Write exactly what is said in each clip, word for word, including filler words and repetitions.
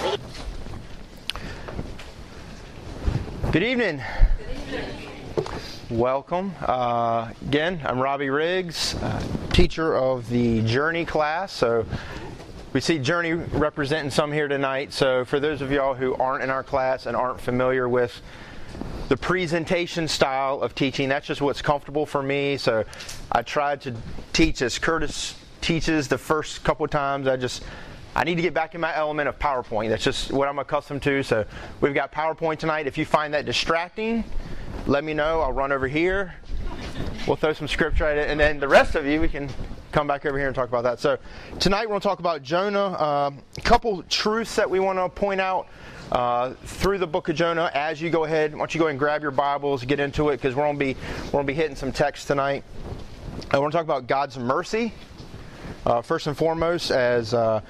Good evening. Good evening. Welcome. Uh, again, I'm Robbie Riggs, uh, teacher of the Journey class. So we see Journey representing some here tonight. So for those of y'all who aren't in our class and aren't familiar with the presentation style of teaching, that's just what's comfortable for me. So I tried to teach as Curtis teaches the first couple of times. I just I need to get back in my element of PowerPoint. That's just what I'm accustomed to. So we've got PowerPoint tonight. If you find that distracting, let me know. I'll run over here. We'll throw some scripture at it. And then the rest of you, we can come back over here and talk about that. So tonight we're going to talk about Jonah. Uh, a couple truths that we want to point out uh, through the book of Jonah. As you go ahead, why don't you go ahead and grab your Bibles, get into it, because we're going to be we're going to be hitting some text tonight. I want to talk about God's mercy. Uh, first and foremost, as uh,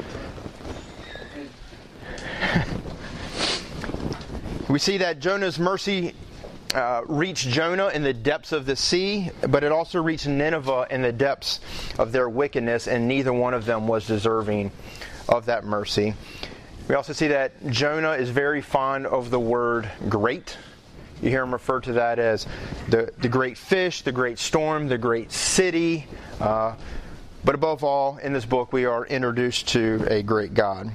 we see that Jonah's mercy uh, reached Jonah in the depths of the sea, but it also reached Nineveh in the depths of their wickedness, and neither one of them was deserving of that mercy. We also see that Jonah is very fond of the word great. You hear him refer to that as the, the great fish, the great storm, the great city. Uh, But above all, in this book, we are introduced to a great God.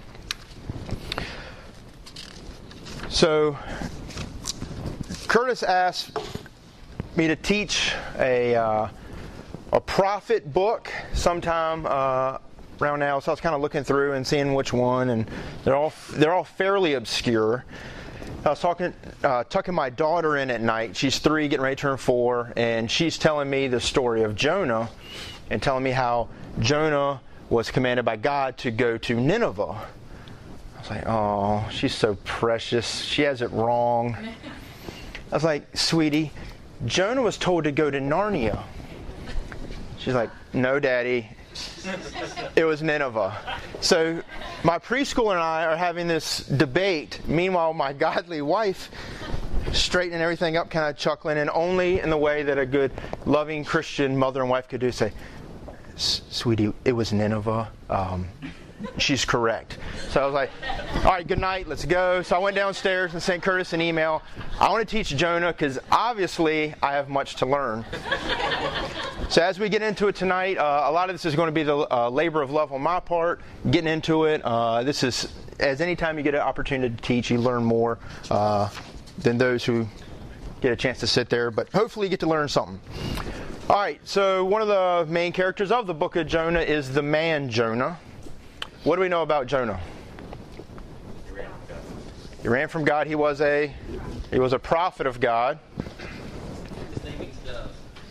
So, Curtis asked me to teach a uh, a prophet book sometime uh, around now. So I was kind of looking through and seeing which one, and they're all they're all fairly obscure. I was talking, uh, tucking my daughter in at night. She's three, getting ready to turn four, and she's telling me the story of Jonah, and telling me how Jonah was commanded by God to go to Nineveh. I was like, oh, she's so precious. She has it wrong. I was like, sweetie, Jonah was told to go to Narnia. She's like, no, Daddy. It was Nineveh. So my preschooler and I are having this debate. Meanwhile, my godly wife straightening everything up, kind of chuckling, and only in the way that a good, loving Christian mother and wife could do, say, sweetie, it was Nineveh. Um, she's correct. So I was like, all right, good night, let's go. So I went downstairs and sent Curtis an email. I want to teach Jonah because obviously I have much to learn. So as we get into it tonight, uh, a lot of this is going to be the uh, labor of love on my part, getting into it. Uh, this is, as any time you get an opportunity to teach, you learn more uh, than those who get a chance to sit there. But hopefully you get to learn something. All right, so one of the main characters of the book of Jonah is the man Jonah. What do we know about Jonah? He ran from God. He ran from God. He was a he was a prophet of God. His name means dove.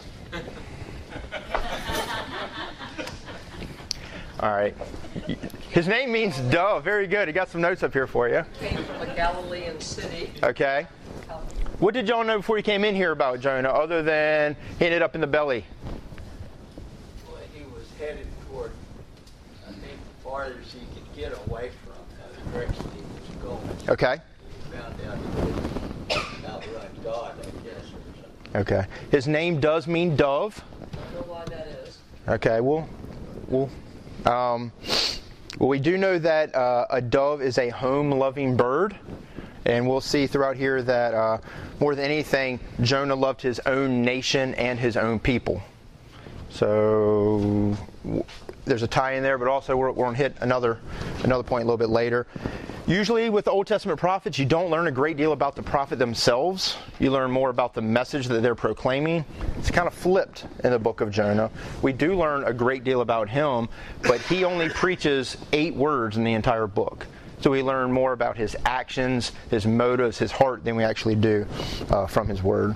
All right. His name means dove. Very good. He got some notes up here for you. Came from a Galilean city. Okay. What did y'all know before you came in here about Jonah, other than he ended up in the belly? Well, he was headed toward, I think, the farthest he could get away from the direction he was going. Okay. He found out he could outrun God, I guess, or something. Okay. His name does mean dove. I don't know why that is. Okay. Well, we'll, um, well, we do know that uh, a dove is a home-loving bird. And we'll see throughout here that uh, more than anything, Jonah loved his own nation and his own people. So w- there's a tie in there, but also we're, we're going to hit another another point a little bit later. Usually with the Old Testament prophets, you don't learn a great deal about the prophet themselves. You learn more about the message that they're proclaiming. It's kind of flipped in the book of Jonah. We do learn a great deal about him, but he only preaches eight words in the entire book. So we learn more about his actions, his motives, his heart than we actually do uh, from his word.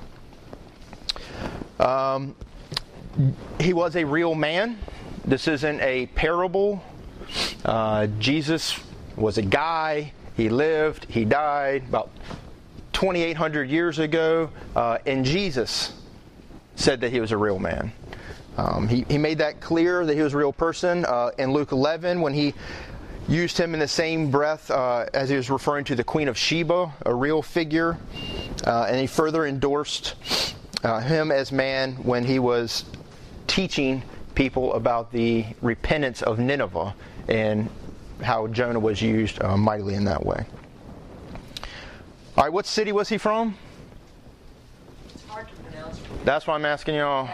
Um, he was a real man. This isn't a parable. Uh, Jesus was a guy. He lived. He died about twenty-eight hundred years ago. Uh, and Jesus said that he was a real man. Um, he, he made that clear that he was a real person uh, in Luke eleven when he used him in the same breath uh, as he was referring to the Queen of Sheba, a real figure. Uh, and he further endorsed uh, him as man when he was teaching people about the repentance of Nineveh and how Jonah was used uh, mightily in that way. All right, what city was he from? It's hard to pronounce. That's why I'm asking y'all.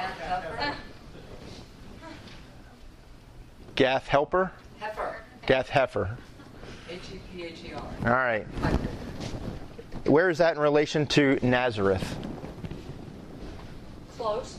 Gath Helper? Heifer. Gath Heifer. H E P H E R. All right. Where is that in relation to Nazareth? Close.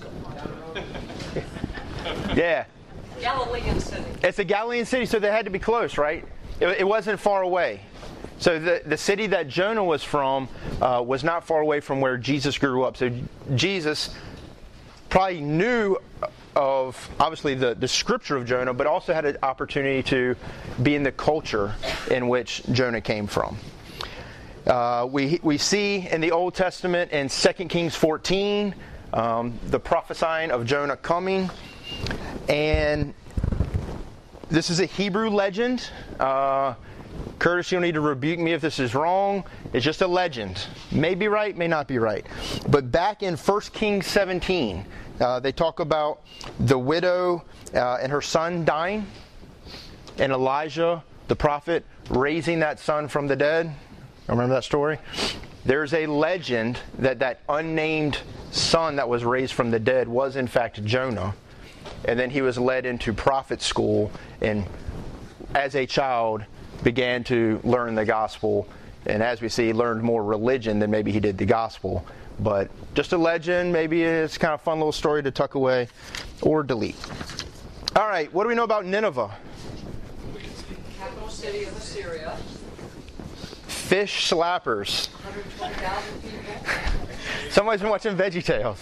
Yeah. Galilean city. It's a Galilean city, so they had to be close, right? It, it wasn't far away. So the, the city that Jonah was from uh, was not far away from where Jesus grew up. So Jesus probably knew of, obviously, the, the scripture of Jonah, but also had an opportunity to be in the culture in which Jonah came from. Uh, we, we see in the Old Testament in Second Kings fourteen, um, the prophesying of Jonah coming. And this is a Hebrew legend. Uh, Curtis, you'll need to rebuke me if this is wrong. It's just a legend. May be right, may not be right. But back in First Kings seventeen, uh, they talk about the widow uh, and her son dying, and Elijah, the prophet, raising that son from the dead. Remember that story? There's a legend that that unnamed son that was raised from the dead was in fact Jonah. And then he was led into prophet school, and as a child began to learn the gospel. And as we see, he learned more religion than maybe he did the gospel. But just a legend, maybe it's kind of a fun little story to tuck away or delete. All right, what do we know about Nineveh? Capital city of Assyria. Fish slappers. one hundred twenty thousand people. Somebody's been watching VeggieTales.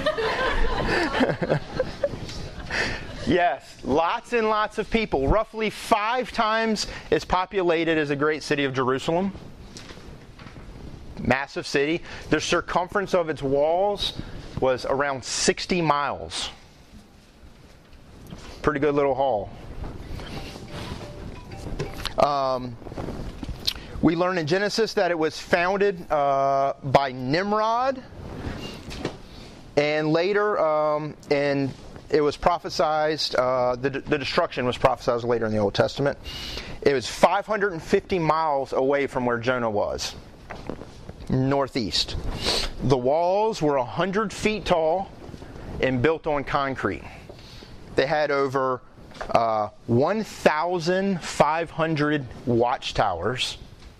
Yes, lots and lots of people. Roughly five times as populated as the great city of Jerusalem. Massive city. The circumference of its walls was around sixty miles. Pretty good little haul. Um, we learn in Genesis that it was founded uh, by Nimrod. And later um, in It was prophesied, uh, the, the destruction was prophesied later in the Old Testament. It was five hundred fifty miles away from where Jonah was, northeast. The walls were one hundred feet tall and built on concrete. They had over uh, one thousand five hundred watchtowers,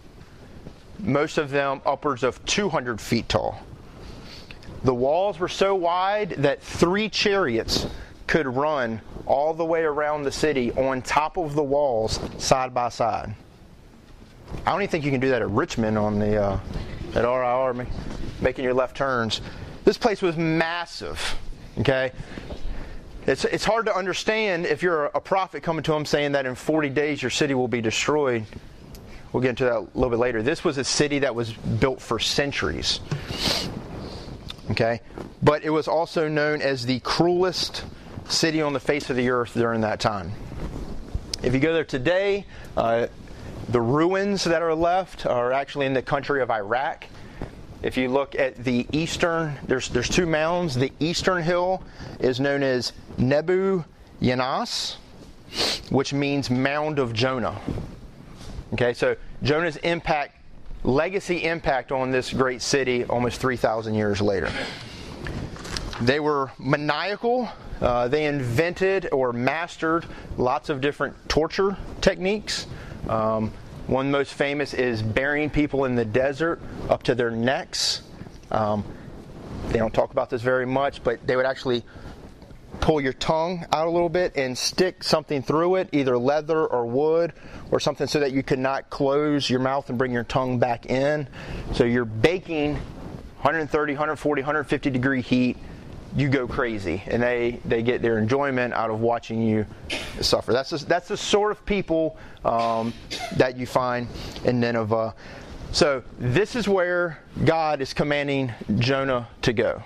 most of them upwards of two hundred feet tall. The walls were so wide that three chariots could run all the way around the city on top of the walls side by side. I don't even think you can do that at Richmond on the uh, at R I R, making your left turns. This place was massive. Okay, it's it's hard to understand if you're a prophet coming to him saying that in forty days your city will be destroyed. We'll get into that a little bit later. This was a city that was built for centuries. Okay, but it was also known as the cruelest city on the face of the earth during that time. If you go there today, uh, the ruins that are left are actually in the country of Iraq. If you look at the eastern, there's there's two mounds. The eastern hill is known as Nebu Yunus, which means Mound of Jonah. Okay, so Jonah's impact, legacy impact on this great city almost three thousand years later. They were maniacal. Uh, they invented or mastered lots of different torture techniques. Um, one most famous is burying people in the desert up to their necks. Um, they don't talk about this very much, but they would actually pull your tongue out a little bit and stick something through it, either leather or wood or something, so that you could not close your mouth and bring your tongue back in. So you're baking one thirty, one forty, one fifty degree heat. You go crazy, and they, they get their enjoyment out of watching you suffer. That's the, that's the sort of people um, that you find in Nineveh. So this is where God is commanding Jonah to go.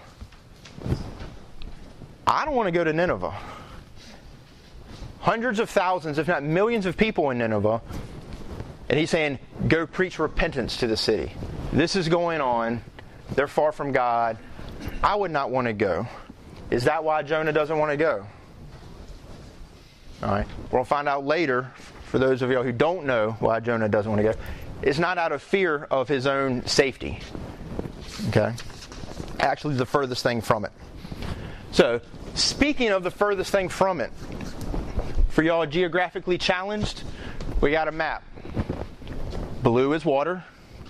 I don't want to go to Nineveh. Hundreds of thousands, if not millions of people in Nineveh. And he's saying, go preach repentance to the city. This is going on. They're far from God. I would not want to go. Is that why Jonah doesn't want to go? All right. We'll find out later for those of y'all who don't know why Jonah doesn't want to go, is not out of fear of his own safety. Okay? Actually, the furthest thing from it. So, speaking of the furthest thing from it, for y'all geographically challenged, we got a map. Blue is water.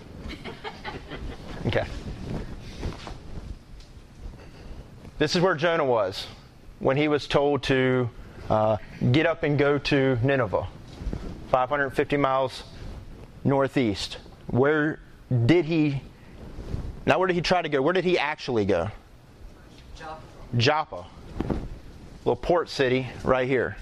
Okay. This is where Jonah was when he was told to uh, get up and go to Nineveh, five hundred fifty miles northeast. Where did he, not where did he try to go, where did he actually go? Joppa. Joppa. Little port city right here.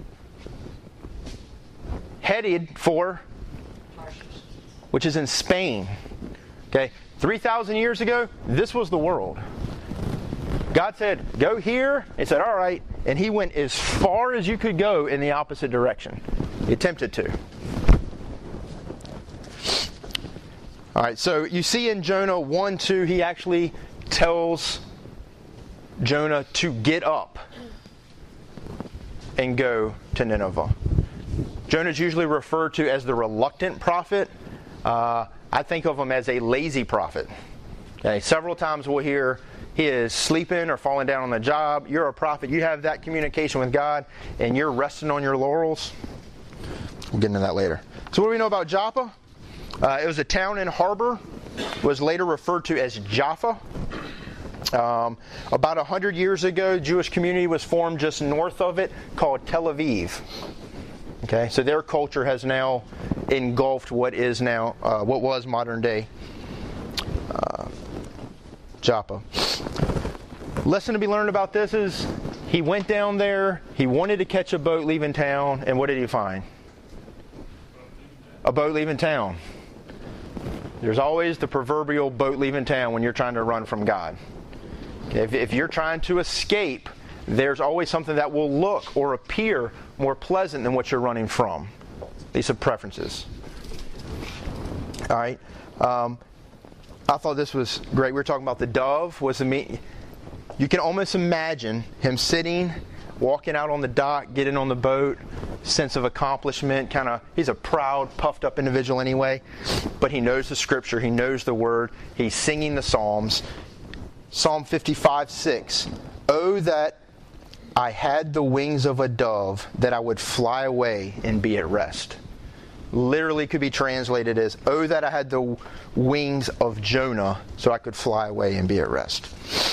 Headed for, Tarshish. which is in Spain. Okay, three thousand years ago, this was the world. God said, go here. He said, all right. And he went as far as you could go in the opposite direction. He attempted to. All right, so you see in Jonah one two, he actually tells Jonah to get up and go to Nineveh. Jonah is usually referred to as the reluctant prophet. Uh, I think of him as a lazy prophet. Okay, several times we'll hear he is sleeping or falling down on the job. You're a prophet. You have that communication with God, and you're resting on your laurels. We'll get into that later. So what do we know about Joppa? Uh, it was a town and harbor. Was later referred to as Jaffa. Um, about a hundred years ago, a Jewish community was formed just north of it called Tel Aviv. Okay, so their culture has now engulfed what is now, uh, what was modern day uh, Joppa. Lesson to be learned about this is he went down there, he wanted to catch a boat leaving town, and what did he find? A boat leaving town. There's always the proverbial boat leaving town when you're trying to run from God. Okay, if, if you're trying to escape, there's always something that will look or appear more pleasant than what you're running from. These are preferences. All right. Um, I thought this was great. We were talking about the dove. Was the meat. You can almost imagine him sitting, walking out on the dock, getting on the boat, sense of accomplishment. Kind of, he's a proud, puffed up individual anyway, but he knows the Scripture. He knows the Word. He's singing the Psalms. Psalm fifty-five six. Oh, that I had the wings of a dove, that I would fly away and be at rest. Literally could be translated as, oh, that I had the wings of Jonah, so I could fly away and be at rest.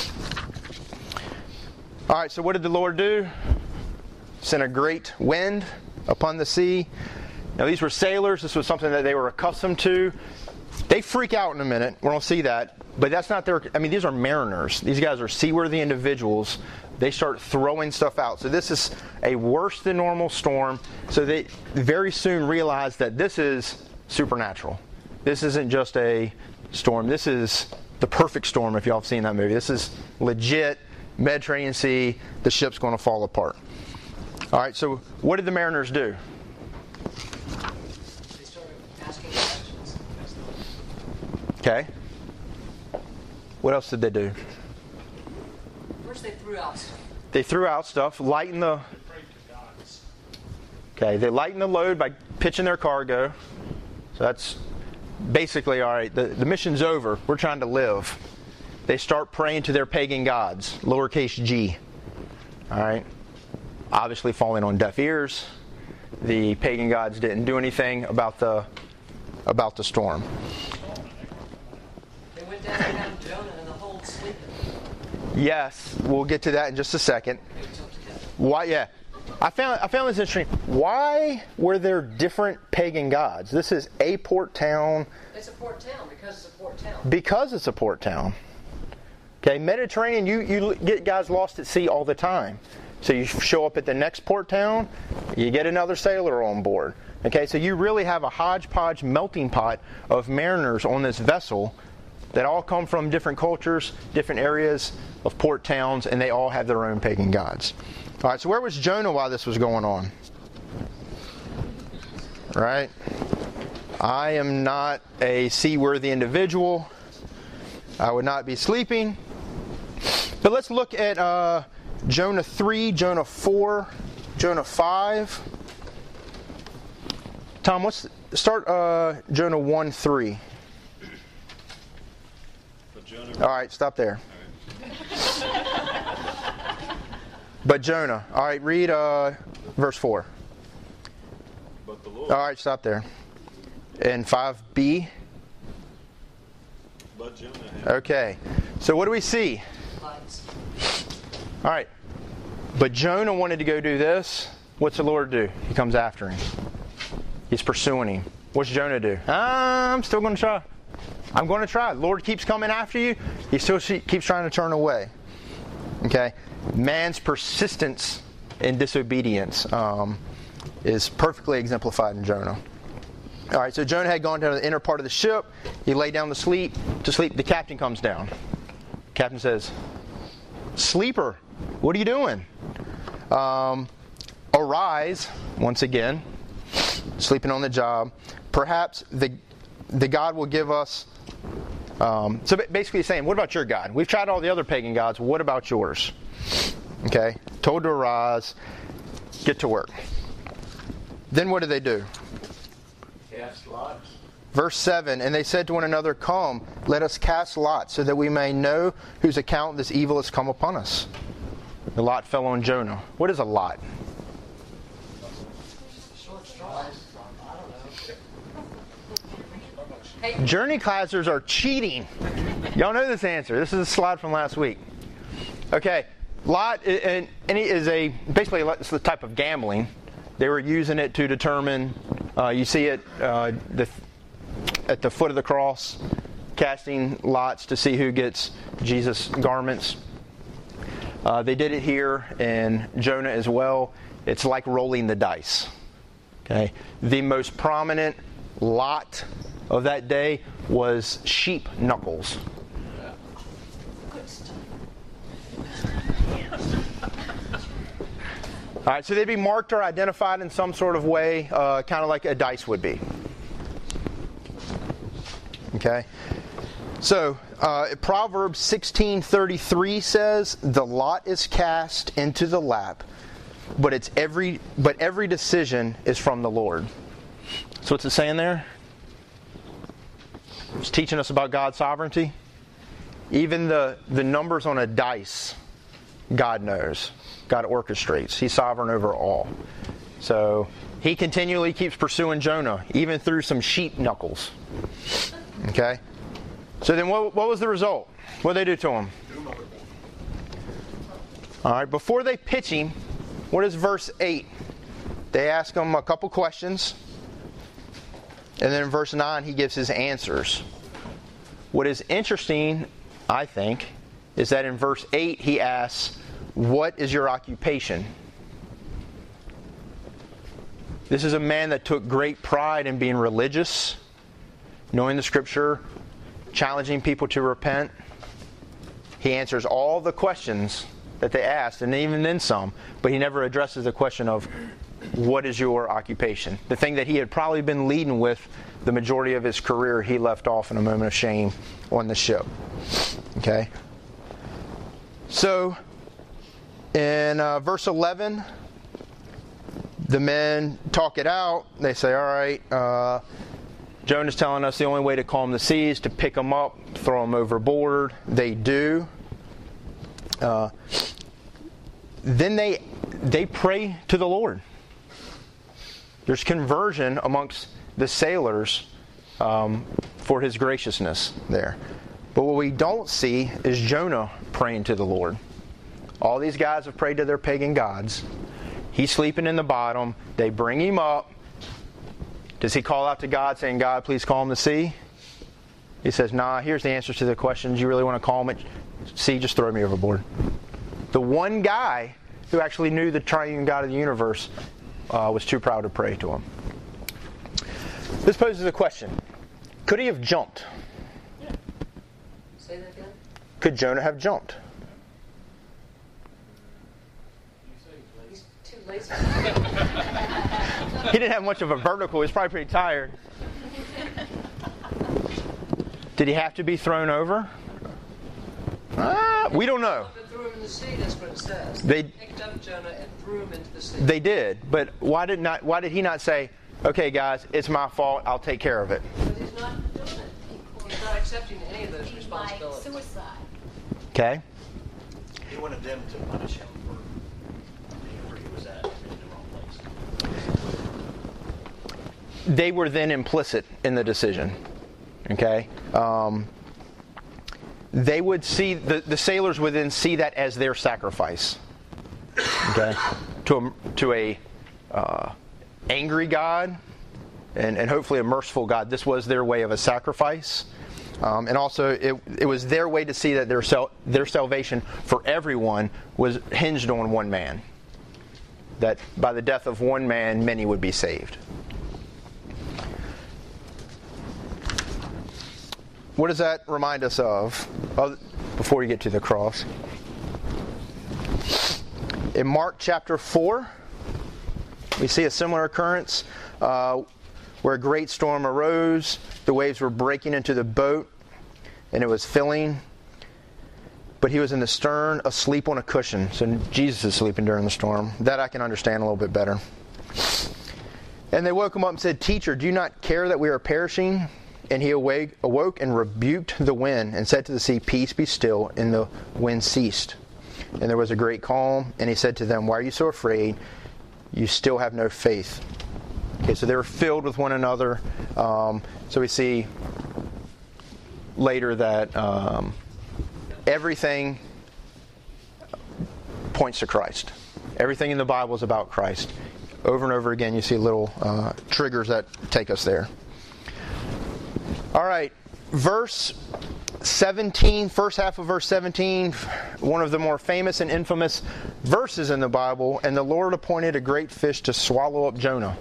All right, so what did the Lord do? Sent a great wind upon the sea. Now, these were sailors. This was something that they were accustomed to. They freak out in a minute. We're going to see that. But that's not their... I mean, these are mariners. These guys are seaworthy individuals. They start throwing stuff out. So this is a worse than normal storm. So they very soon realize that this is supernatural. This isn't just a storm. This is the perfect storm, if y'all have seen that movie. This is legit Mediterranean Sea. The ship's going to fall apart. All right, so what did the mariners do? They started asking questions. Okay. What else did they do? First they threw out stuff. They threw out stuff, lightened the... Okay, they lightened the load by pitching their cargo. So that's basically, all right, the, the mission's over. We're trying to live. They start praying to their pagan gods, lowercase g. All right? Obviously falling on deaf ears. The pagan gods didn't do anything about the about the storm. They went down and found Jonah in the hold sleeping. Yes, we'll get to that in just a second. They jumped together. Why? Yeah, I found I found this interesting. Why were there different pagan gods? This is a port town. It's a port town because it's a port town. Because it's a port town. Okay, Mediterranean. You you get guys lost at sea all the time. So you show up at the next port town, you get another sailor on board. Okay, so you really have a hodgepodge melting pot of mariners on this vessel that all come from different cultures, different areas of port towns, and they all have their own pagan gods. All right, so where was Jonah while this was going on? Right? I am not a seaworthy individual. I would not be sleeping. But let's look at uh, Jonah three, Jonah four, Jonah five. Tom, what's start uh, Jonah one three. But Jonah, All right, stop there. But Jonah. All right, read uh, verse four. but the Lord, All right, stop there. And five b. but Jonah had Okay. So what do we see? Lights. All right. But Jonah wanted to go do this. What's the Lord do? He comes after him. He's pursuing him. What's Jonah do? I'm still going to try. I'm going to try. The Lord keeps coming after you. He still keeps trying to turn away. Okay? Man's persistence in disobedience um, is perfectly exemplified in Jonah. All right, so Jonah had gone to the inner part of the ship. He lay down to sleep. To sleep, the captain comes down. Captain says, "Sleeper, what are you doing? Um, arise," once again, sleeping on the job. "Perhaps the the God will give us." Um, so basically, he's saying, "What about your God? We've tried all the other pagan gods. What about yours?" Okay, told to arise, get to work. Then what do they do? Cast lots. Verse seven, "And they said to one another, 'Come, let us cast lots, so that we may know whose account this evil has come upon us.'" The lot fell on Jonah. What is a lot? Short straw. I don't know. Hey, Journey classers are cheating. Y'all know this answer. This is a slide from last week. Okay, lot and and it is a basically it's the type of gambling. They were using it to determine. Uh, you see it uh, the, at the foot of the cross, casting lots to see who gets Jesus' garments. Uh, they did it here in Jonah as well. It's like rolling the dice. Okay, the most prominent lot of that day was sheep knuckles. good stuff. All right, so they'd be marked or identified in some sort of way, uh, kind of like a dice would be. Okay, so uh, Proverbs sixteen thirty-three says, "The lot is cast into the lap, but it's every but every decision is from the Lord." So what's it saying there? It's teaching us about God's sovereignty. Even the the numbers on a dice, God knows. God orchestrates. He's sovereign over all. So he continually keeps pursuing Jonah, even through some sheep knuckles. Okay? So then what, what was the result? What did they do to him? All right, before they pitch him, what is verse eight? They ask him a couple questions. And then in verse nine, he gives his answers. What is interesting, I think, is that in verse eight, he asks, "What is your occupation?" This is a man that took great pride in being religious, knowing the Scripture, challenging people to repent. He answers all the questions that they asked, and even then some, but he never addresses the question of, what is your occupation? The thing that he had probably been leading with the majority of his career, he left off in a moment of shame on the ship. Okay? So, in uh, verse eleven, the men talk it out. They say, all right, uh, Jonah's telling us the only way to calm the sea is to pick them up, throw them overboard. They do. Uh, then they they pray to the Lord. There's conversion amongst the sailors um, for his graciousness there. But what we don't see is Jonah praying to the Lord. All these guys have prayed to their pagan gods. He's sleeping in the bottom. They bring him up. Does he call out to God saying, "God, please calm the sea"? He says, "Nah, here's the answers to the questions. You really want to calm it? Sea, just throw me overboard." The one guy who actually knew the triune God of the universe uh, was too proud to pray to him. This poses a question. Could he have jumped? Say that again? Could Jonah have jumped? He's too lazy. He didn't have much of a vertical. He was probably pretty tired. Did he have to be thrown over? Ah, we don't know. They threw him in the sea, that's what it says. They- picked up Jonah and threw him into the sea. They did, but why did not? Why did he not say, okay, guys, it's my fault. I'll take care of it. But he's not doing it. He's not accepting any of those responsibilities. Suicide. Okay? He wanted them to punish him for being where he was at in the wrong place. They were then implicit in the decision. Okay? Um, they would see, the, the sailors would then see that as their sacrifice. Okay? To a, to a uh, angry God and, and hopefully a merciful God. This was their way of a sacrifice. Um, and also, it, it was their way to see that their sal- their salvation for everyone was hinged on one man. That by the death of one man, many would be saved. What does that remind us of? Oh, before you get to the cross. In Mark chapter four, we see a similar occurrence uh, where a great storm arose. The waves were breaking into the boat, and it was filling. But he was in the stern, asleep on a cushion. So Jesus is sleeping during the storm. That I can understand a little bit better. And they woke him up and said, "Teacher, do you not care that we are perishing?" And he awake, awoke and rebuked the wind and said to the sea, "Peace, be still." And the wind ceased. And there was a great calm. And he said to them, "Why are you so afraid? You still have no faith." Okay, so they were filled with one another. Um, so we see later that um, everything points to Christ. Everything in the Bible is about Christ. Over and over again, you see little uh, triggers that take us there. All right, verse seventeen, first half of verse seventeen, one of the more famous and infamous verses in the Bible. And the Lord appointed a great fish to swallow up Jonah.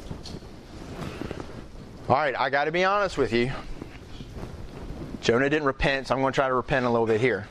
All right, I got to be honest with you. Jonah didn't repent, so I'm going to try to repent a little bit here.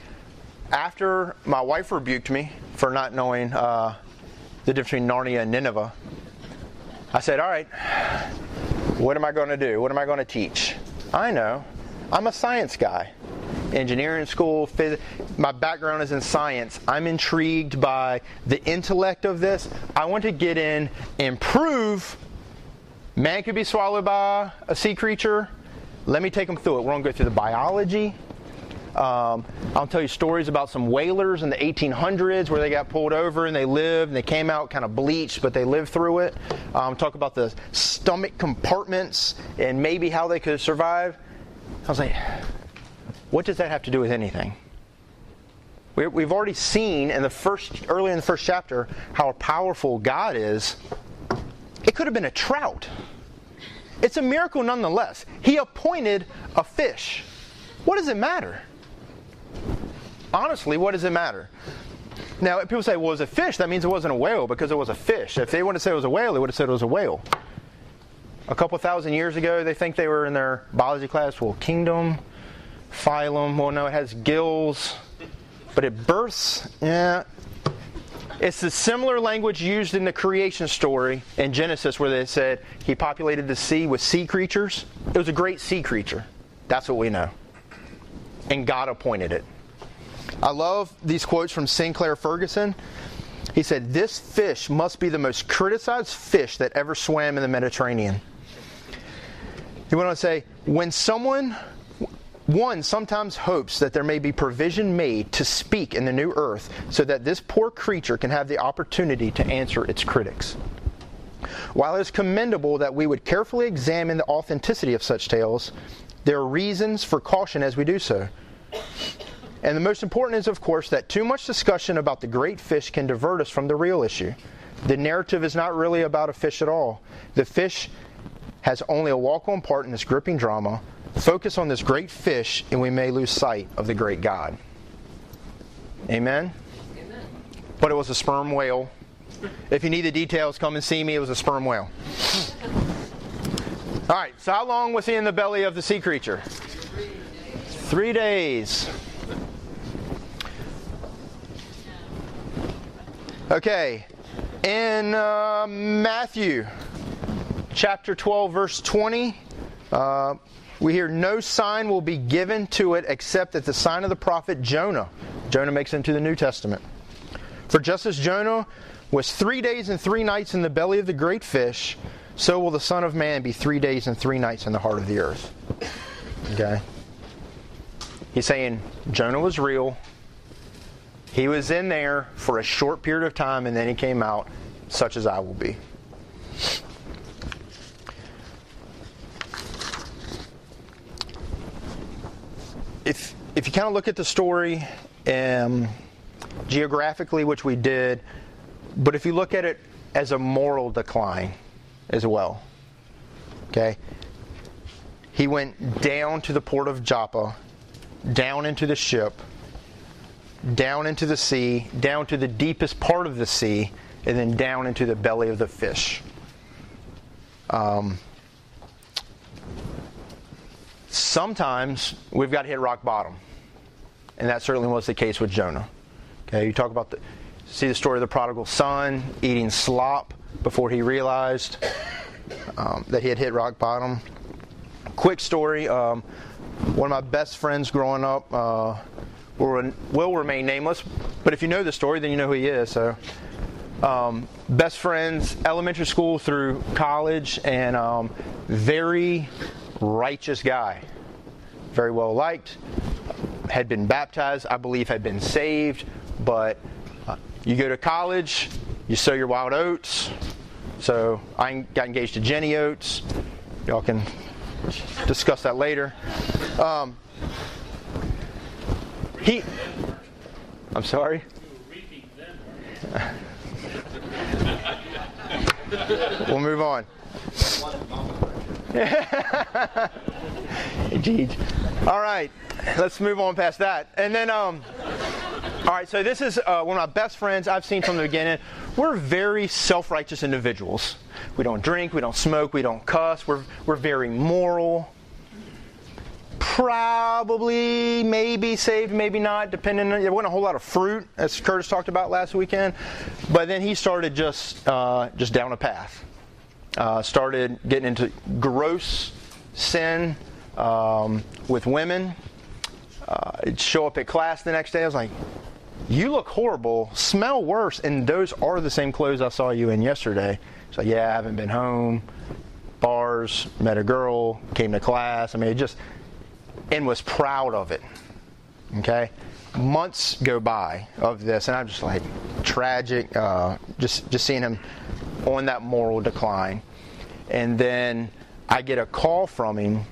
After my wife rebuked me for not knowing uh, the difference between Narnia and Nineveh, I said, all right, what am I going to do? What am I going to teach? I know. I'm a science guy. Engineering school, phys- my background is in science. I'm intrigued by the intellect of this. I want to get in and prove man could be swallowed by a sea creature. Let me take them through it. We're going to go through the biology. Um, I'll tell you stories about some whalers in the eighteen hundreds where they got pulled over and they lived and they came out kind of bleached, but they lived through it. Um, talk about the stomach compartments and maybe how they could survive. I was like, what does that have to do with anything? We, we've already seen in the first, early in the first chapter, how powerful God is. It could have been a trout. It's a miracle nonetheless. He appointed a fish. What does it matter? Honestly, what does it matter? Now, if people say, well, it was a fish, that means it wasn't a whale because it was a fish. If they wanted to say it was a whale, they would have said it was a whale. A couple thousand years ago, they think they were in their biology class, well, kingdom, phylum, well, no, it has gills, but it bursts, yeah. It's the similar language used in the creation story in Genesis where they said he populated the sea with sea creatures. It was a great sea creature. That's what we know. And God appointed it. I love these quotes from Sinclair Ferguson. He said, "This fish must be the most criticized fish that ever swam in the Mediterranean." He went on to say, when someone, one sometimes hopes that there may be provision made to speak in the new earth so that this poor creature can have the opportunity to answer its critics. While it is commendable that we would carefully examine the authenticity of such tales, there are reasons for caution as we do so. And the most important is, of course, that too much discussion about the great fish can divert us from the real issue. The narrative is not really about a fish at all. The fish has only a walk-on part in this gripping drama. Focus on this great fish, and we may lose sight of the great God. Amen? Amen. But it was a sperm whale. If you need the details, come and see me. It was a sperm whale. All right, so how long was he in the belly of the sea creature? Three days. Okay, in uh, Matthew chapter twelve, verse twenty, uh, we hear no sign will be given to it except that the sign of the prophet Jonah. Jonah makes it into the New Testament. For just as Jonah was three days and three nights in the belly of the great fish, so will the Son of Man be three days and three nights in the heart of the earth. Okay? He's saying Jonah was real. He was in there for a short period of time, and then he came out, such as I will be. If if you kind of look at the story um, geographically, which we did, but if you look at it as a moral decline as well, okay? He went down to the port of Joppa, down into the ship, down into the sea, down to the deepest part of the sea, and then down into the belly of the fish. Um, sometimes we've got to hit rock bottom, and that certainly was the case with Jonah. Okay, you talk about the see the story of the prodigal son eating slop before he realized um, that he had hit rock bottom. Quick story: um, one of my best friends growing up uh, will, will remain nameless, but if you know the story, then you know who he is. So, um, best friends, elementary school through college, and um, very righteous guy, very well liked, had been baptized, I believe had been saved, but uh, you go to college, you sow your wild oats. So I got engaged to Jenny Oates. Y'all can discuss that later. Um, he, I'm sorry? We'll move on. Indeed. All right, let's move on past that. And then, um, all right, so this is uh, one of my best friends I've seen from the beginning. We're very self-righteous individuals. We don't drink, we don't smoke, we don't cuss. We're we're very moral. Probably, maybe saved, maybe not, depending on, there wasn't a whole lot of fruit, as Curtis talked about last weekend. But then he started just uh, just down a path. Uh, started getting into gross sin um, with women. Uh, I'd show up at class the next day. I was like, you look horrible, smell worse, and those are the same clothes I saw you in yesterday. So yeah, I haven't been home, bars, met a girl, came to class. I mean, it just, and was proud of it. Okay? Months go by of this, and I'm just like, tragic, uh, just, just seeing him on that moral decline. And then I get a call from him.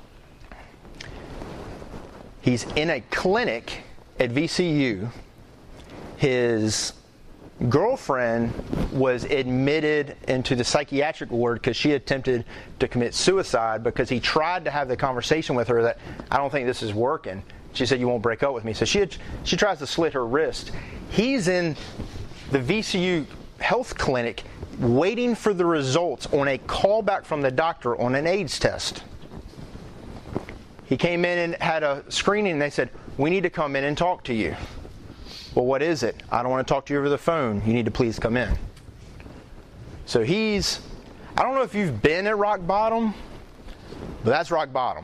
He's in a clinic at V C U. His girlfriend was admitted into the psychiatric ward because she attempted to commit suicide because he tried to have the conversation with her that, I don't think this is working. She said, you won't break up with me. So she had, she tries to slit her wrist. He's in the V C U health clinic waiting for the results on a callback from the doctor on an AIDS test. He came in and had a screening, and they said, we need to come in and talk to you. Well, what is it? I don't want to talk to you over the phone. You need to please come in. So he's, I don't know if you've been at rock bottom, but that's rock bottom.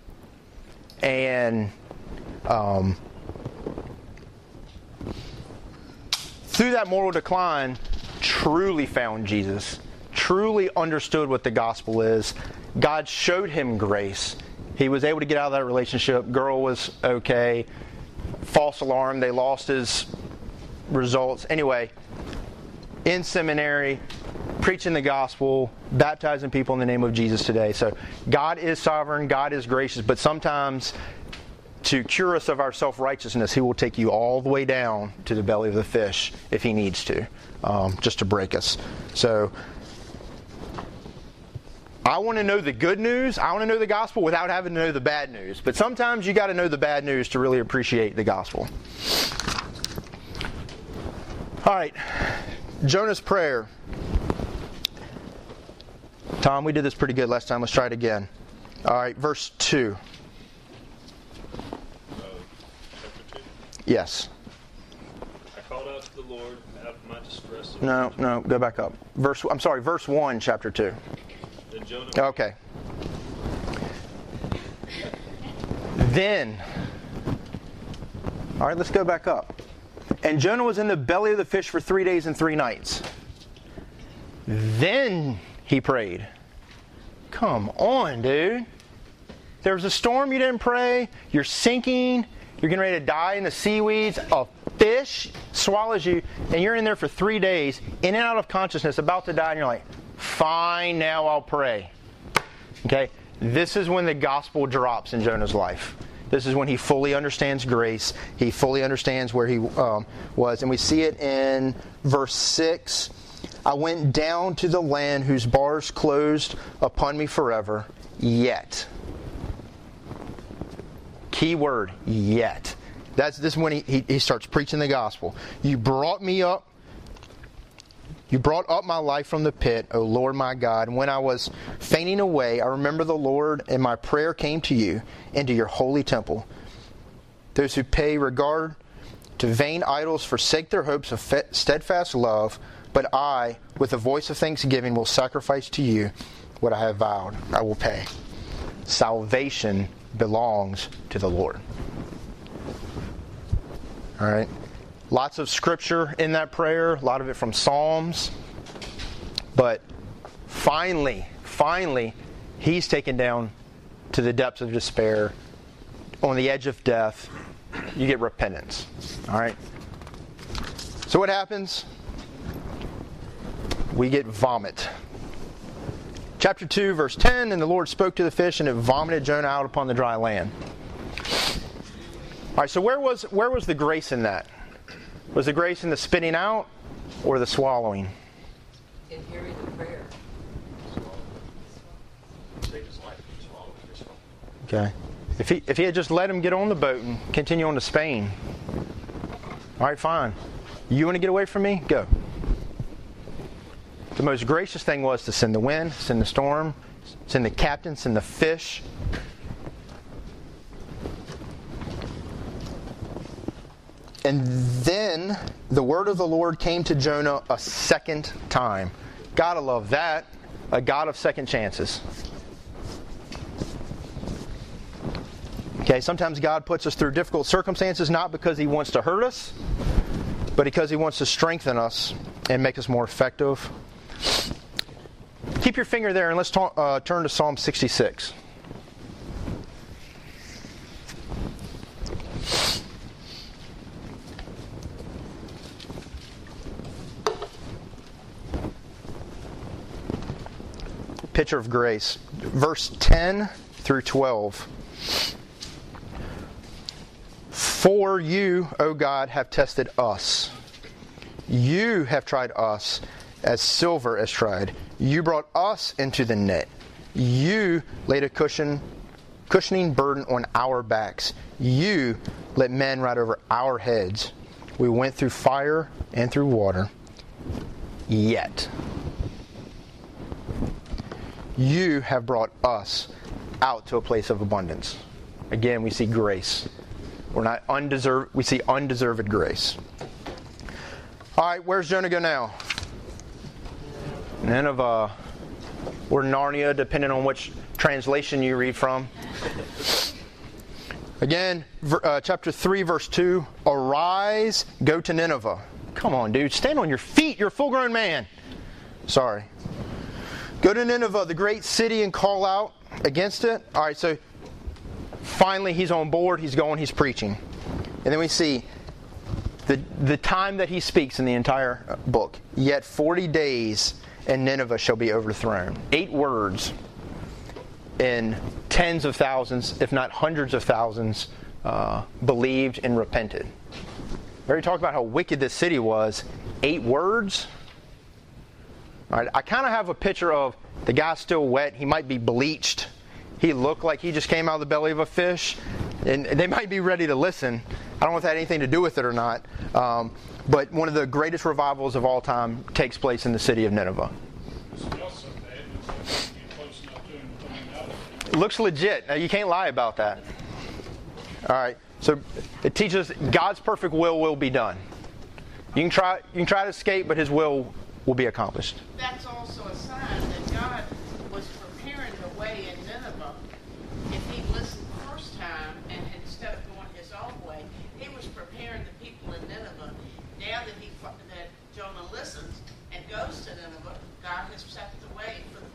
And um, through that moral decline, truly found Jesus, truly understood what the gospel is. God showed him grace. He was able to get out of that relationship. Girl was okay. False alarm. They lost his results. Anyway, in seminary, preaching the gospel, baptizing people in the name of Jesus today. So God is sovereign. God is gracious. But sometimes to cure us of our self-righteousness, he will take you all the way down to the belly of the fish if he needs to, um, just to break us. So I want to know the good news. I want to know the gospel without having to know the bad news. But sometimes you got to know the bad news to really appreciate the gospel. All right. Jonah's prayer. Tom, we did this pretty good last time. Let's try it again. All right, verse two. Uh, chapter two. Yes. I called out to the Lord out of my distress. No, no, go back up. Verse. I'm sorry, verse one, chapter two. Then Jonah. Okay. Then. All right, let's go back up. And Jonah was in the belly of the fish for three days and three nights. Then he prayed. Come on, dude. There was a storm, you didn't pray. You're sinking. You're getting ready to die in the seaweeds. A fish swallows you, and you're in there for three days, in and out of consciousness, about to die, and you're like, fine, now I'll pray. Okay? This is when the gospel drops in Jonah's life. This is when he fully understands grace. He fully understands where he um, was. And we see it in verse six. I went down to the land whose bars closed upon me forever, yet. Key word, yet. That's this is when he, he, he starts preaching the gospel. You brought me up. You brought up my life from the pit, O Lord my God. And when I was fainting away, I remember the Lord, and my prayer came to you, into your holy temple. Those who pay regard to vain idols forsake their hopes of steadfast love, but I, with a voice of thanksgiving, will sacrifice to you what I have vowed. I will pay. Salvation belongs to the Lord. All right. Lots of scripture in that prayer, a lot of it from Psalms. But finally, finally, he's taken down to the depths of despair, on the edge of death. You get repentance. All right. So what happens? We get vomit. Chapter two, verse ten, and the Lord spoke to the fish, and it vomited Jonah out upon the dry land. All right, so where was where was the grace in that? Was the grace in the spitting out or the swallowing? In hearing the prayer. Saved his life. Swallowed his phone. Okay. If he if he had just let him get on the boat and continue on to Spain, all right, fine. You want to get away from me? Go. The most gracious thing was to send the wind, send the storm, send the captain, send the fish. And then the word of the Lord came to Jonah a second time. Gotta love that. A God of second chances. Okay, sometimes God puts us through difficult circumstances not because He wants to hurt us, but because He wants to strengthen us and make us more effective. Keep your finger there and let's ta- uh, turn to Psalm sixty-six. Picture of grace. Verse ten through twelve. For you, O God, have tested us. You have tried us as silver is tried. You brought us into the net. You laid a cushion, cushioning burden on our backs. You let men ride over our heads. We went through fire and through water. Yet you have brought us out to a place of abundance. Again, we see grace. We're not undeserved. We see undeserved grace. All right, where's Jonah go now? Nineveh, or Narnia, depending on which translation you read from. Again, uh, chapter three, verse two. Arise, go to Nineveh. Come on, dude. Stand on your feet. You're a full-grown man. Sorry. Go to Nineveh, the great city, and call out against it. All right, so finally he's on board. He's going. He's preaching. And then we see the the time that he speaks in the entire book. Yet forty days and Nineveh shall be overthrown. Eight words. And tens of thousands, if not hundreds of thousands, uh, believed and repented. We already talked about how wicked this city was. Eight words. All right, I kind of have a picture of the guy's still wet. He might be bleached. He looked like he just came out of the belly of a fish. And they might be ready to listen. I don't know if that had anything to do with it or not. Um, but one of the greatest revivals of all time takes place in the city of Nineveh. It looks legit. Now, you can't lie about that. All right. So it teaches God's perfect will will be done. You can try you can try to escape, but His will will be accomplished. That's also a sign that God was preparing the way in Nineveh. If he listened the first time and instead of going his own way, he was preparing the people in Nineveh. Now that he that Jonah listens and goes to Nineveh, God has set the way for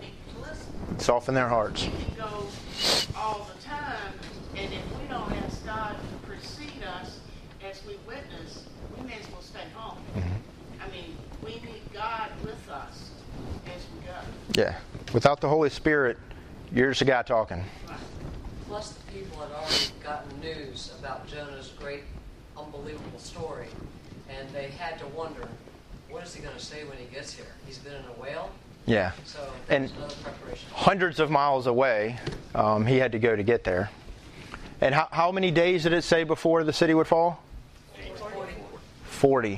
Soften their hearts. It goes all the time, and if we don't ask God to precede us as we witness, we may as well stay home. Mm-hmm. I mean, we need God with us as we go. Yeah. Without the Holy Spirit, you're just a guy talking. Right. Plus, the people had already gotten news about Jonah's great, unbelievable story, and they had to wonder, what is he going to say when he gets here? He's been in a whale? Yeah. So that And was another preparation. hundreds of miles away, um, he had to go to get there. And how, how many days did it say before the city would fall? forty. Forty.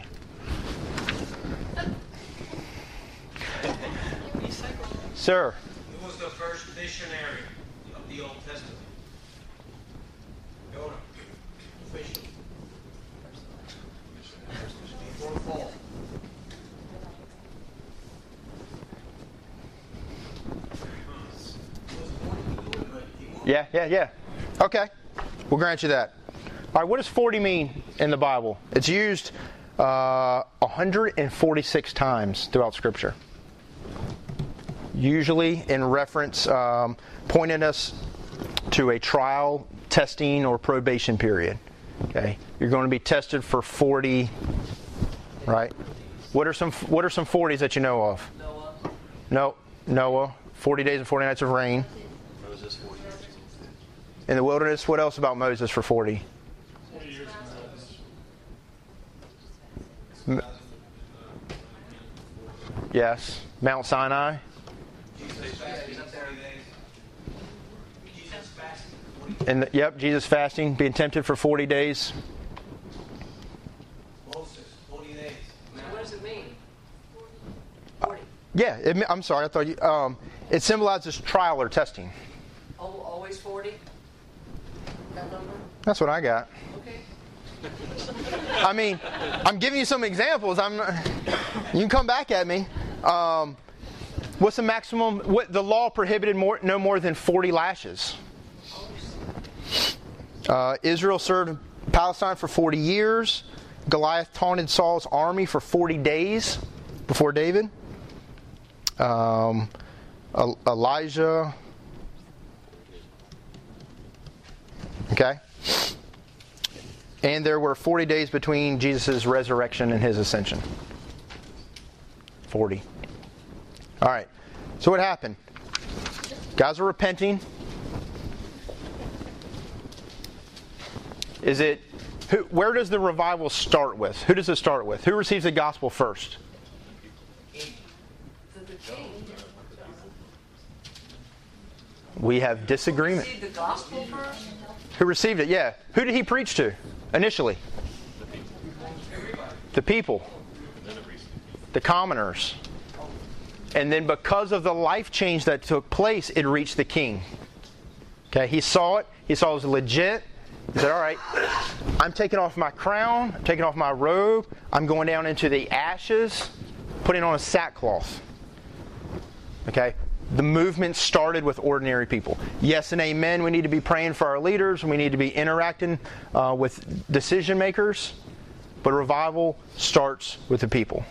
Sir. Who was the first missionary of the Old Testament? Jonah. Officially. Before the fall. Yeah, yeah, yeah. Okay. We'll grant you that. All right, what does forty mean in the Bible? It's used uh, one hundred forty-six times throughout Scripture. Usually in reference, um, pointing us to a trial, testing, or probation period. Okay, you're going to be tested for forty, right? What are some What are some forties that you know of? Noah. No, Noah, forty days and forty nights of rain. Moses forty years. In the wilderness, what else about Moses for forty? M- yes, Mount Sinai. And the, yep, Jesus fasting, being tempted for forty days. Moses, forty days. What does it mean? forty. Yeah, it, I'm sorry, I thought you. Um, it symbolizes trial or testing. Al- Always forty? That number? That's what I got. Okay. I mean, I'm giving you some examples. I'm. Not, you can come back at me. Um, what's the maximum? What the law prohibited more, no more than forty lashes. Uh, Israel served Palestine for forty years. Goliath taunted Saul's army for forty days before David. Um, Elijah. Okay. And there were forty days between Jesus' resurrection and his ascension. forty. All right. So what happened? Guys are repenting. Is it, who, where does the revival start with? Who does it start with? Who receives the gospel first? The, the king. We have disagreement. Received the gospel first? Who received it? Yeah. Who did he preach to initially? The people. The commoners. And then because of the life change that took place, it reached the king. Okay, he saw it. He saw it was legit. He said, all right, I'm taking off my crown. I'm taking off my robe. I'm going down into the ashes, putting on a sackcloth. Okay? The movement started with ordinary people. Yes and amen. We need to be praying for our leaders. We need to be interacting uh, with decision makers. But revival starts with the people.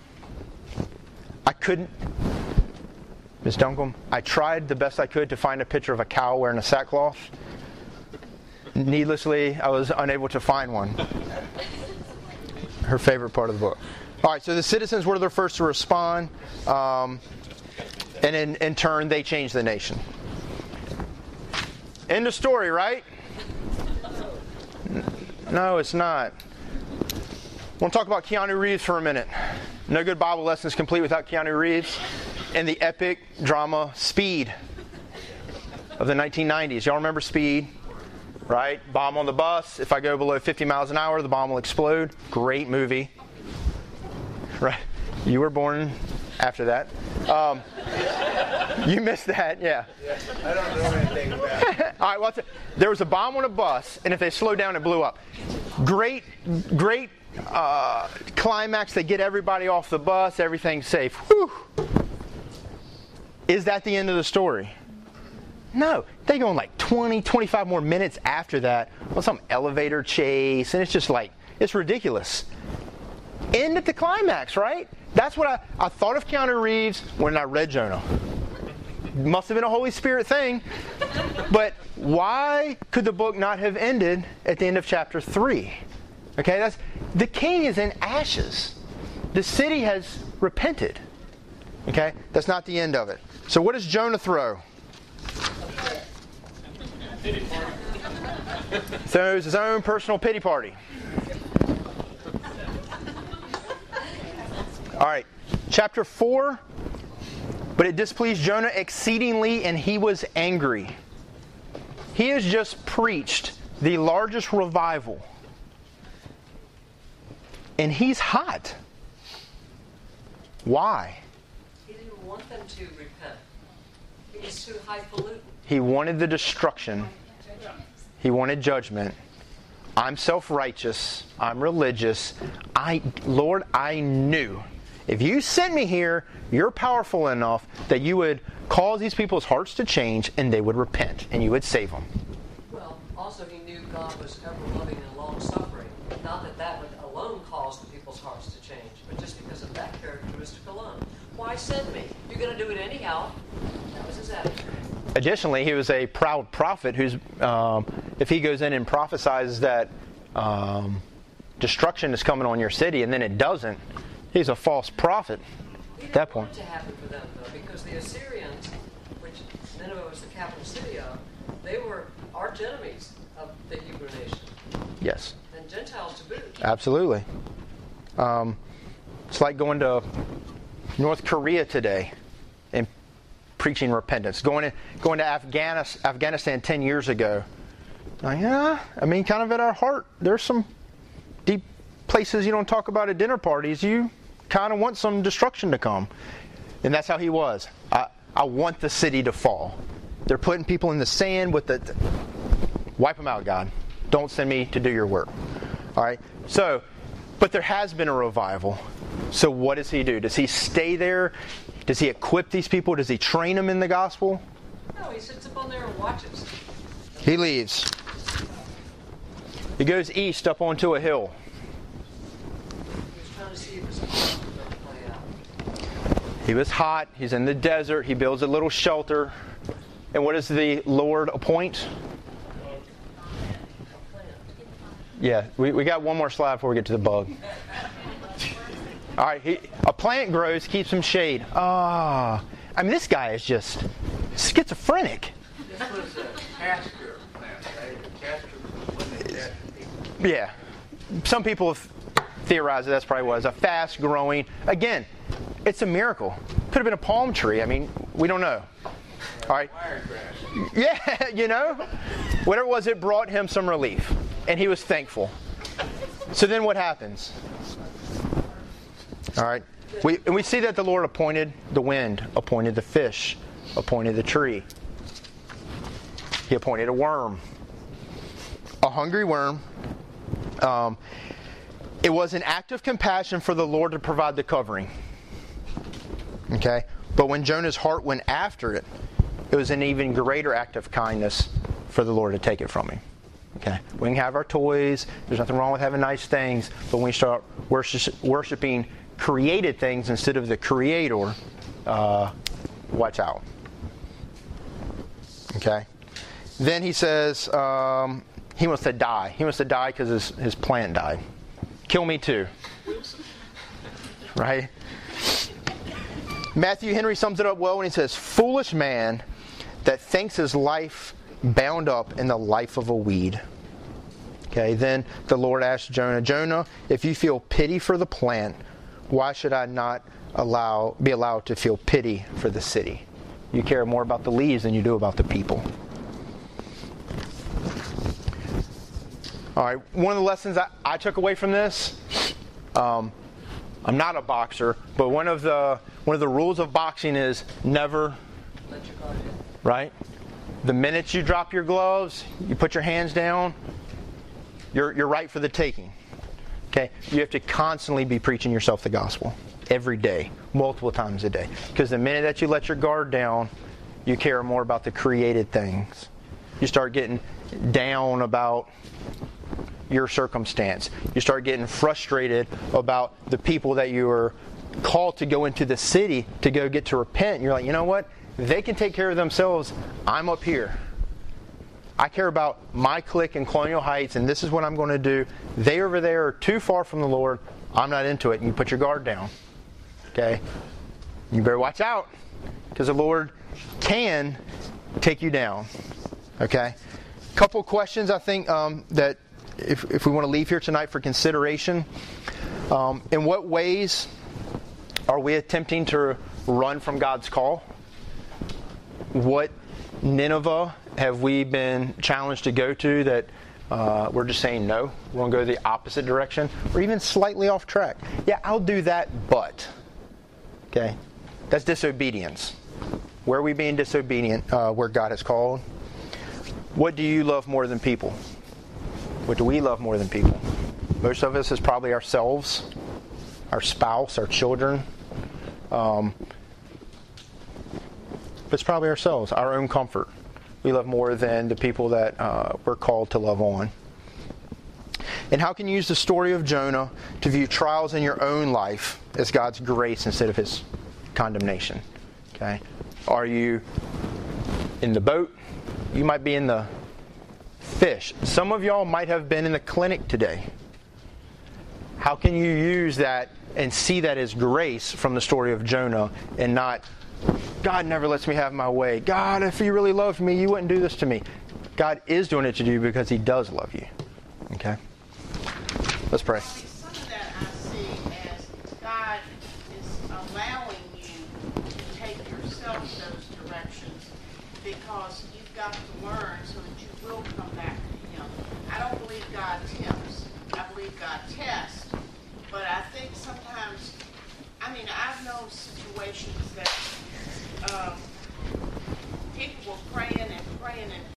I couldn't, Miz Duncombe, I tried the best I could to find a picture of a cow wearing a sackcloth. Needlessly, I was unable to find one. Her favorite part of the book. All right, so the citizens were the first to respond. Um, and in, in turn, they changed the nation. End of story, right? No, it's not. I want to talk about Keanu Reeves for a minute. No good Bible lessons complete without Keanu Reeves and the epic drama Speed of the nineteen nineties. Y'all remember Speed? Right? Bomb on the bus. If I go below fifty miles an hour, the bomb will explode. Great movie. Right? You were born after that. Um, you missed that, yeah. I don't know anything about it. All right, well, there was a bomb on a bus, and if they slowed down, it blew up. Great, great uh, climax. They get everybody off the bus. Everything's safe. Whew. Is that the end of the story? No. They go on like twenty, twenty-five more minutes after that on some elevator chase, and it's just like, it's ridiculous. End at the climax, right? That's what I, I thought of Keanu Reeves when I read Jonah. must have been a Holy Spirit thing. But why could the book not have ended at the end of chapter three? Okay, that's the king is in ashes. The city has repented. Okay, that's not the end of it. So what does Jonah throw? Throws his own personal pity party. All right, chapter four. But it displeased Jonah exceedingly, and he was angry. He has just preached the largest revival. And he's hot. Why? He didn't want them to repent. He was too highfalutin. He wanted the destruction. He wanted judgment. I'm self-righteous. I'm religious. I, Lord, I knew. If you sent me here, you're powerful enough that you would cause these people's hearts to change and they would repent and you would save them. Well, also he knew God was ever-loving and long-suffering. Not that that would alone cause the people's hearts to change, but just because of that characteristic alone. Why send me? You're going to do it anyhow. That was his attitude. Additionally, he was a proud prophet who's, um, if he goes in and prophesies that um, destruction is coming on your city and then it doesn't, he's a false prophet at that point. It didn't want it to happen for them, though, because the Assyrians, which Nineveh was the capital city of, they were arch enemies of the Hebrew nation. Yes. And Gentiles to boot. Absolutely. Um, it's like going to North Korea today and preaching repentance. Going to, going to Afghanistan, Afghanistan ten years ago. Like, yeah, I mean, kind of at our heart, there's some deep places you don't talk about at dinner parties. You kind of want some destruction to come. And that's how he was. I, I want the city to fall. They're putting people in the sand with the... Wipe them out, God. Don't send me to do your work. All right? So, but there has been a revival. So what does he do? Does he stay there? Does he equip these people? Does he train them in the gospel? No, he sits up on there and watches. He leaves. He goes east up onto a hill. To see if his plan was going to play out. He was hot. He's in the desert. He builds a little shelter. And what does the Lord appoint? Yeah, we, we got one more slide before we get to the bug. All right, he, a plant grows, keeps him shade. Ah, I mean, this guy is just schizophrenic. This was a castor plant, right? A castor was when they cast people. Yeah, some people have theorized that that's probably what it was. A fast-growing, again, it's a miracle. Could have been a palm tree. I mean, we don't know. All right. Wiregrass. Yeah, you know, whatever it was, it brought him some relief, and he was thankful. So then what happens? All right. We, and we see that the Lord appointed the wind, appointed the fish, appointed the tree. He appointed a worm, a hungry worm. Um, it was an act of compassion for the Lord to provide the covering. Okay? But when Jonah's heart went after it, it was an even greater act of kindness for the Lord to take it from him. Okay? We can have our toys. There's nothing wrong with having nice things. But when we start worship, worshiping created things instead of the Creator, uh, watch out. Okay? Then he says um, he wants to die. He wants to die because his, his plant died. Kill me too. Right? Matthew Henry sums it up well when he says, "Foolish man that thinks his life bound up in the life of a weed." Okay, then the Lord asked Jonah, "Jonah, if you feel pity for the plant, why should I not allow be allowed to feel pity for the city?" You care more about the leaves than you do about the people. All right, one of the lessons I, I took away from this, um, I'm not a boxer, but one of the one of the rules of boxing is never, Let your guard in. right? The minute you drop your gloves, you put your hands down, you're you're right for the taking. Okay? You have to constantly be preaching yourself the gospel every day, multiple times a day. Because the minute that you let your guard down, you care more about the created things. You start getting down about your circumstance. You start getting frustrated about the people that you are called to go into the city to go get to repent. You're like, you know what? They can take care of themselves. I'm up here. I care about my clique in Colonial Heights, and this is what I'm going to do. They over there are too far from the Lord. I'm not into it. And you put your guard down. Okay? You better watch out, because the Lord can take you down. Okay? Couple questions I think um, that if, if we want to leave here tonight for consideration. Um, in what ways are we attempting to run from God's call? What Nineveh have we been challenged to go to that uh, we're just saying no? We're going to go the opposite direction. Or even slightly off track. Yeah, I'll do that, but. Okay? That's disobedience. Where are we being disobedient uh, where God has called? What do you love more than people? What do we love more than people? Most of us is probably ourselves, our spouse, our children. Um, but it's probably ourselves, our own comfort. We love more than the people that uh, we're called to love on. And how can you use the story of Jonah to view trials in your own life as God's grace instead of His condemnation? Okay, are you in the boat? You might be in the fish. Some of y'all might have been in the clinic today. How can you use that and see that as grace from the story of Jonah and not, God never lets me have my way. God, if you really loved me, you wouldn't do this to me. God is doing it to you because He does love you. Okay? Let's pray. Some of that I see as God is allowing you to take yourself those directions because you've got to learn so that you will come back to Him. I don't believe God tempts. I believe God tests. But I think sometimes, I mean, I've known situations that um, people were praying and praying and